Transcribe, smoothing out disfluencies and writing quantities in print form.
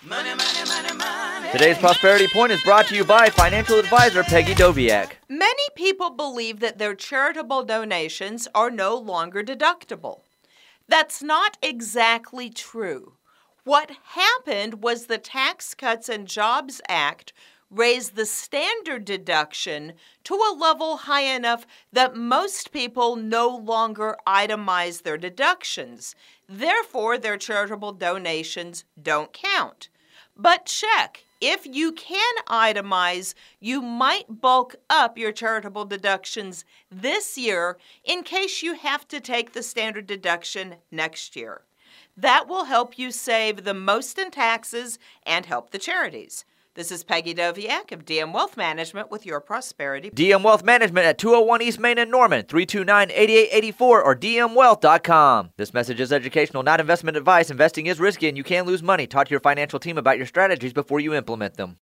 Money, money, money, money. Today's Prosperity Point is brought to you by financial advisor Peggy Doviak. Many people believe that their charitable donations are no longer deductible. That's not exactly true. What happened was the Tax Cuts and Jobs Act raised the standard deduction to a level high enough that most people no longer itemize their deductions. Therefore, their charitable donations don't count. But check. If you can itemize, you might bulk up your charitable deductions this year in case you have to take the standard deduction next year. That will help you save the most in taxes and help the charities. This is Peggy Doviak of DM Wealth Management with your Prosperity. DM Wealth Management at 201 East Main in Norman, 329-8884 or dmwealth.com. This message is educational, not investment advice. Investing is risky and you can lose money. Talk to your financial team about your strategies before you implement them.